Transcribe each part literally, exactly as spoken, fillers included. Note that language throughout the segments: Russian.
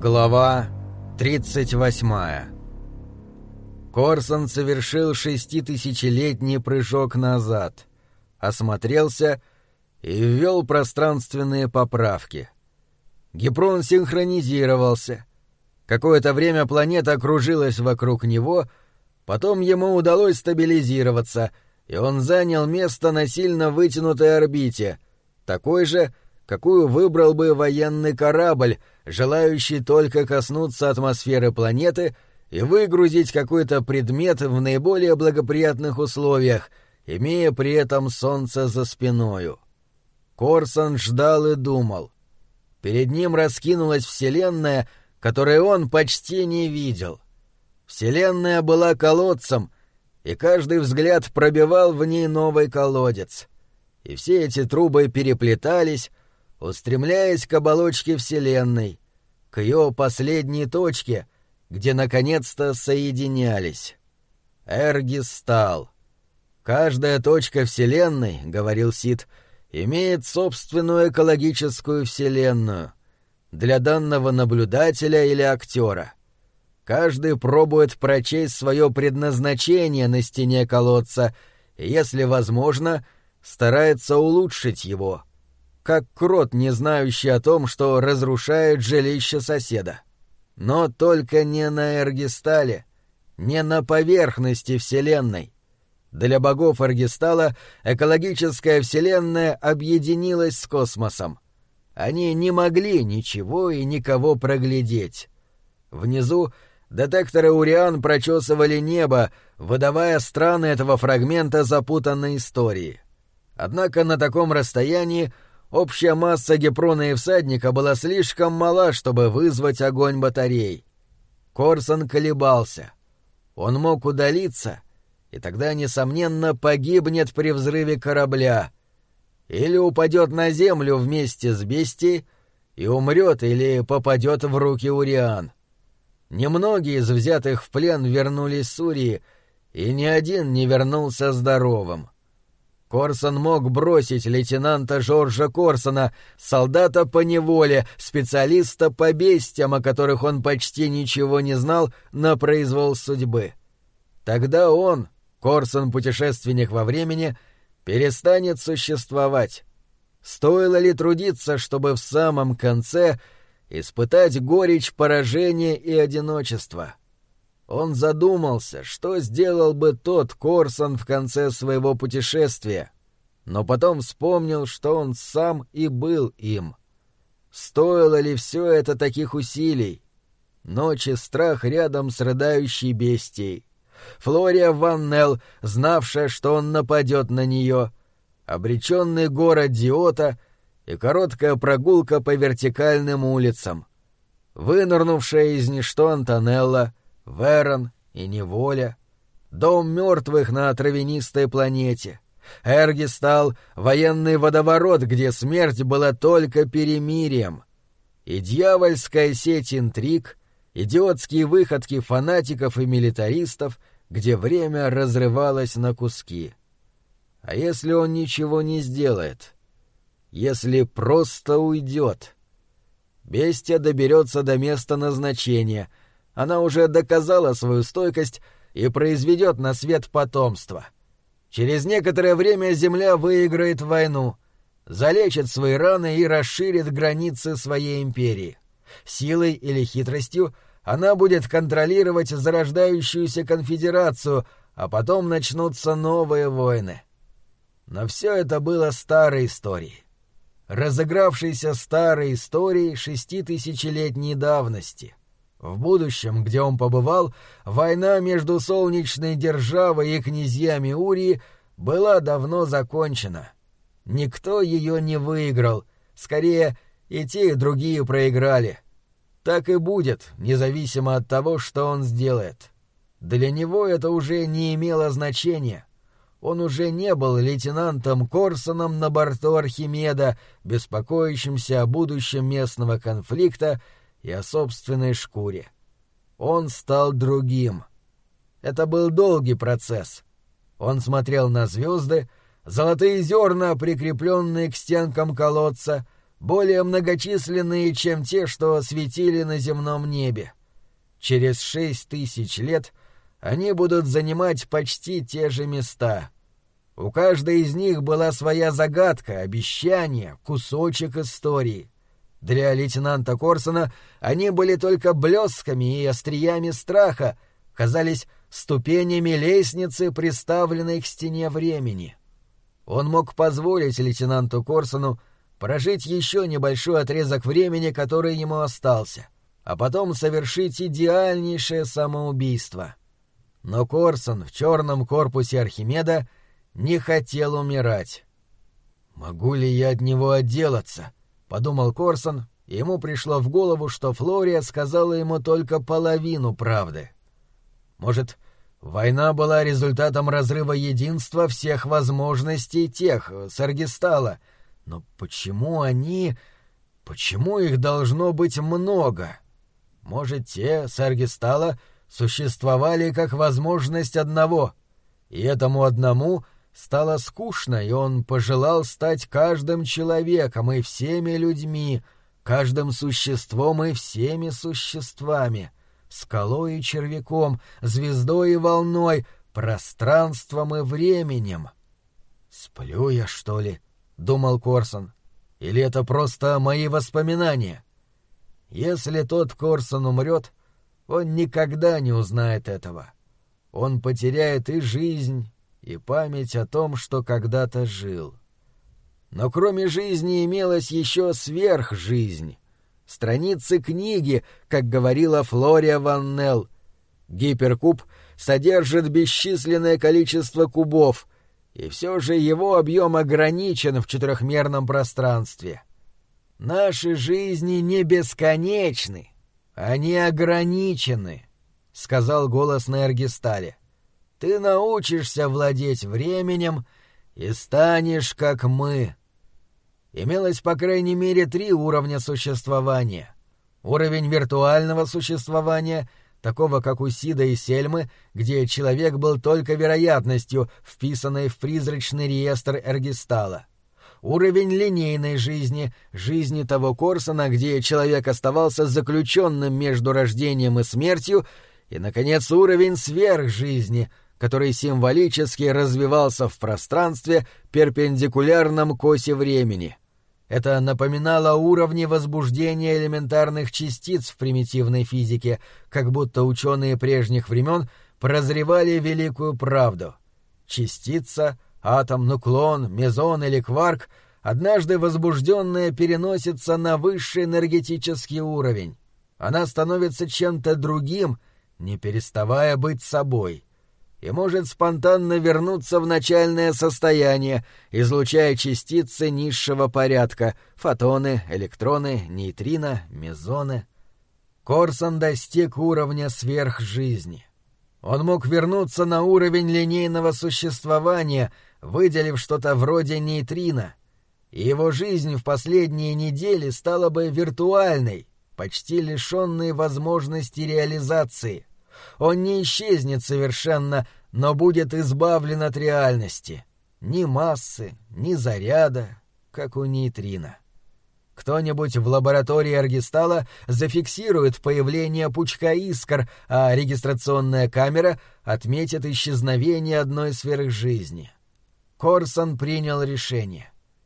Глава тридцать восьмая. Корсон совершил шеститысячелетний прыжок назад, осмотрелся и ввел пространственные поправки. Гипрон синхронизировался. Какое-то время планета кружилась вокруг него, потом ему удалось стабилизироваться, и он занял место на сильно вытянутой орбите, такой же, какую выбрал бы военный корабль, желающий только коснуться атмосферы планеты и выгрузить какой-то предмет в наиболее благоприятных условиях, имея при этом Солнце за спиною. Корсон ждал и думал. Перед ним раскинулась Вселенная, которую он почти не видел. Вселенная была колодцем, и каждый взгляд пробивал в ней новый колодец. И все эти трубы переплетались, устремляясь к оболочке Вселенной, к ее последней точке, где наконец-то соединялись. Эргистал. «Каждая точка Вселенной, — говорил Сид, — имеет собственную экологическую Вселенную для данного наблюдателя или актера. Каждый пробует прочесть свое предназначение на стене колодца и, если возможно, старается улучшить его, как крот, не знающий о том, что разрушает жилище соседа. Но только не на Эргистале, не на поверхности Вселенной. Для богов Эргистала экологическая Вселенная объединилась с космосом. Они не могли ничего и никого проглядеть. Внизу детекторы Уриан прочесывали небо, выдавая страны этого фрагмента запутанной истории. Однако на таком расстоянии общая масса Гипрона и Всадника была слишком мала, чтобы вызвать огонь батарей. Корсон колебался. Он мог удалиться, и тогда, несомненно, погибнет при взрыве корабля. Или упадет на землю вместе с бестией и умрет, или попадет в руки Уриан. Немногие из взятых в плен вернулись с Урии, и ни один не вернулся здоровым. Корсон мог бросить лейтенанта Жоржа Корсона, солдата по неволе, специалиста по бестиям, о которых он почти ничего не знал, на произвол судьбы. Тогда он, Корсон-путешественник во времени, перестанет существовать. Стоило ли трудиться, чтобы в самом конце испытать горечь поражения и одиночества? Он задумался, что сделал бы тот Корсон в конце своего путешествия, но потом вспомнил, что он сам и был им. Стоило ли все это таких усилий? Ночь и страх рядом с рыдающей бестией. Флория Ваннелл, знавшая, что он нападет на нее, обреченный город Диота и короткая прогулка по вертикальным улицам, вынырнувшая из ничто Антонелла, Верон и неволя, дом мертвых на травянистой планете, Эргистал, военный водоворот, где смерть была только перемирием, и дьявольская сеть интриг, идиотские выходки фанатиков и милитаристов, где время разрывалось на куски. А если он ничего не сделает? Если просто уйдет? Бестия доберется до места назначения. Она уже доказала свою стойкость и произведет на свет потомство. Через некоторое время Земля выиграет войну, залечит свои раны и расширит границы своей империи. Силой или хитростью она будет контролировать зарождающуюся конфедерацию, а потом начнутся новые войны. Но все это было старой историей. Разыгравшейся старой историей шеститысячелетней давности. В будущем, где он побывал, война между солнечной державой и князьями Урии была давно закончена. Никто ее не выиграл, скорее, и те, и другие проиграли. Так и будет, независимо от того, что он сделает. Для него это уже не имело значения. Он уже не был лейтенантом Корсоном на борту Архимеда, беспокоящимся о будущем местного конфликта и о собственной шкуре. Он стал другим. Это был долгий процесс. Он смотрел на звезды, золотые зерна, прикрепленные к стенкам колодца, более многочисленные, чем те, что светили на земном небе. Через шесть тысяч лет они будут занимать почти те же места. У каждой из них была своя загадка, обещание, кусочек истории. Для лейтенанта Корсона они были только блесками и остриями страха, казались ступенями лестницы, приставленной к стене времени. Он мог позволить лейтенанту Корсону прожить еще небольшой отрезок времени, который ему остался, а потом совершить идеальнейшее самоубийство. Но Корсон в черном корпусе Архимеда не хотел умирать. «Могу ли я от него отделаться?» — подумал Корсон, и ему пришло в голову, что Флория сказала ему только половину правды. Может, война была результатом разрыва единства всех возможностей тех, Саргистала, но почему они... почему их должно быть много? Может, те, Саргистала, существовали как возможность одного, и этому одному стало скучно, и он пожелал стать каждым человеком и всеми людьми, каждым существом и всеми существами, скалой и червяком, звездой и волной, пространством и временем. «Сплю я, что ли?» — думал Корсон. «Или это просто мои воспоминания?» Если тот Корсон умрет, он никогда не узнает этого. Он потеряет и жизнь, и память о том, что когда-то жил. Но кроме жизни имелась еще сверхжизнь. Страницы книги, как говорила Флория Ваннелл. Гиперкуб содержит бесчисленное количество кубов, и все же его объем ограничен в четырехмерном пространстве. Наши жизни не бесконечны, они ограничены, — сказал голос на Эргистале. Ты научишься владеть временем и станешь как мы. Имелось по крайней мере три уровня существования. Уровень виртуального существования, такого как у Сида и Сельмы, где человек был только вероятностью, вписанной в призрачный реестр Эргистала. Уровень линейной жизни, жизни того Корсона, где человек оставался заключенным между рождением и смертью, и, наконец, уровень сверхжизни, который символически развивался в пространстве, перпендикулярном к оси времени. Это напоминало уровни возбуждения элементарных частиц в примитивной физике, как будто ученые прежних времен прозревали великую правду. Частица, атом, нуклон, мезон или кварк, однажды возбужденная, переносится на высший энергетический уровень. Она становится чем-то другим, не переставая быть собой, и может спонтанно вернуться в начальное состояние, излучая частицы низшего порядка — фотоны, электроны, нейтрино, мезоны. Корсон достиг уровня сверхжизни. Он мог вернуться на уровень линейного существования, выделив что-то вроде нейтрино, и его жизнь в последние недели стала бы виртуальной, почти лишенной возможности реализации. Он не исчезнет совершенно, но будет избавлен от реальности. Ни массы, ни заряда, как у нейтрино. Кто-нибудь в лаборатории Эргистала зафиксирует появление пучка искр, а регистрационная камера отметит исчезновение одной сверхжизни. Корсон принял решение.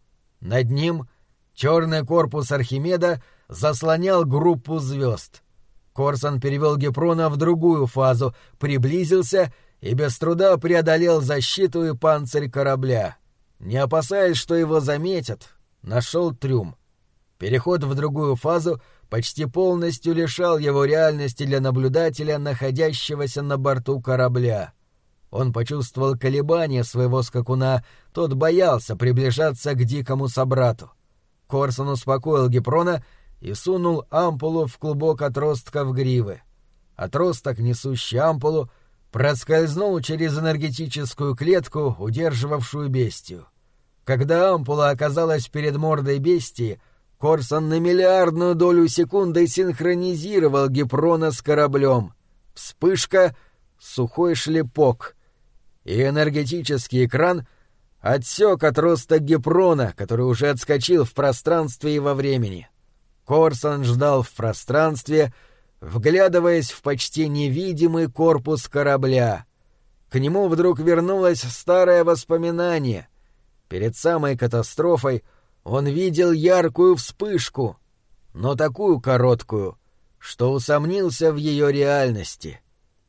Над ним черный корпус Архимеда заслонял группу звезд. Корсон перевел Гепрона в другую фазу, приблизился и без труда преодолел защиту и панцирь корабля. Не опасаясь, что его заметят, нашел трюм. Переход в другую фазу почти полностью лишал его реальности для наблюдателя, находящегося на борту корабля. Он почувствовал колебания своего скакуна, тот боялся приближаться к дикому собрату. Корсон успокоил Гепрона и сунул ампулу в клубок отростков гривы. Отросток, несущий ампулу, проскользнул через энергетическую клетку, удерживавшую бестию. Когда ампула оказалась перед мордой бестии, Корсон на миллиардную долю секунды синхронизировал Гепрона с кораблем. Вспышка, сухой шлепок, и энергетический экран отсек от роста Гепрона, который уже отскочил в пространстве и во времени. Корсон ждал в пространстве, вглядываясь в почти невидимый корпус корабля. К нему вдруг вернулось старое воспоминание. Перед самой катастрофой он видел яркую вспышку, но такую короткую, что усомнился в ее реальности.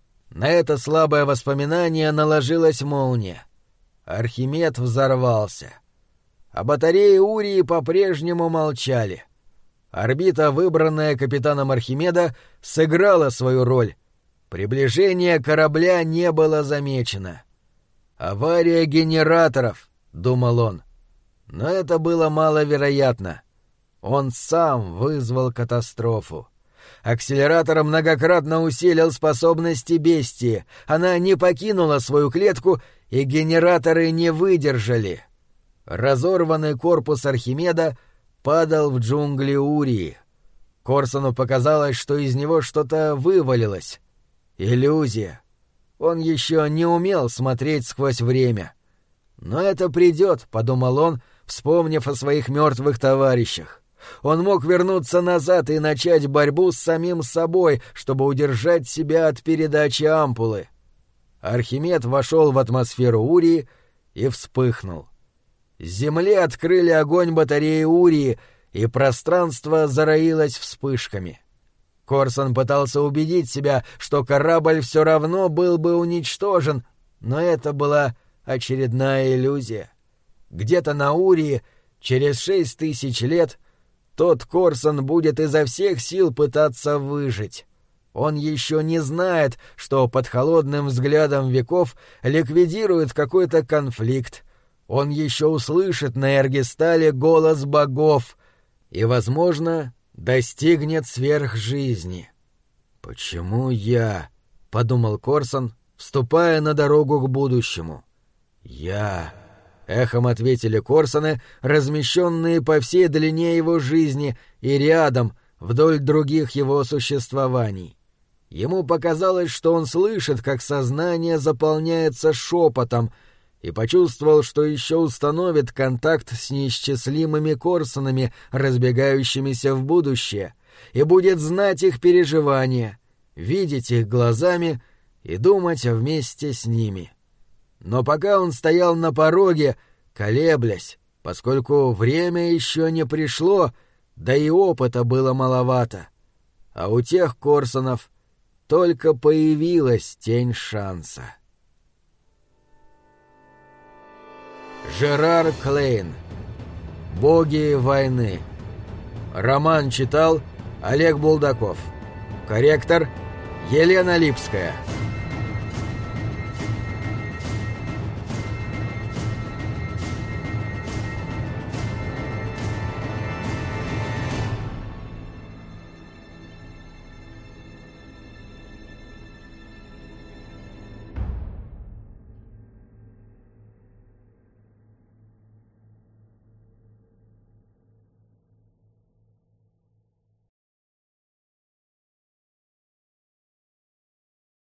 На это слабое воспоминание наложилась молния. Архимед взорвался. А батареи Урии по-прежнему молчали. Орбита, выбранная капитаном Архимеда, сыграла свою роль. Приближение корабля не было замечено. «Авария генераторов», — думал он. Но это было маловероятно. Он сам вызвал катастрофу. Акселератор многократно усилил способности бестии. Она не покинула свою клетку, и генераторы не выдержали. Разорванный корпус Архимеда падал в джунгли Урии. Корсону показалось, что из него что-то вывалилось. Иллюзия. Он еще не умел смотреть сквозь время. «Но это придет», — подумал он, вспомнив о своих мертвых товарищах. Он мог вернуться назад и начать борьбу с самим собой, чтобы удержать себя от передачи ампулы. Архимед вошел в атмосферу Урии и вспыхнул. С земли открыли огонь батареи Урии, и пространство зароилось вспышками. Корсон пытался убедить себя, что корабль все равно был бы уничтожен, но это была очередная иллюзия. Где-то на Урии через шесть тысяч лет тот Корсон будет изо всех сил пытаться выжить. Он еще не знает, что под холодным взглядом веков ликвидирует какой-то конфликт. Он еще услышит на Эргистале голос богов и, возможно, достигнет сверхжизни. «Почему я?» — подумал Корсон, вступая на дорогу к будущему. «Я...» — эхом ответили Корсоны, размещенные по всей длине его жизни и рядом, вдоль других его существований. Ему показалось, что он слышит, как сознание заполняется шепотом, и почувствовал, что еще установит контакт с неисчислимыми Корсонами, разбегающимися в будущее, и будет знать их переживания, видеть их глазами и думать вместе с ними. Но пока он стоял на пороге, колеблясь, поскольку время еще не пришло, да и опыта было маловато, а у тех Корсонов только появилась тень шанса. Жерар Клейн. «Боги войны». Роман читал Олег Булдаков. Корректор Елена Липская.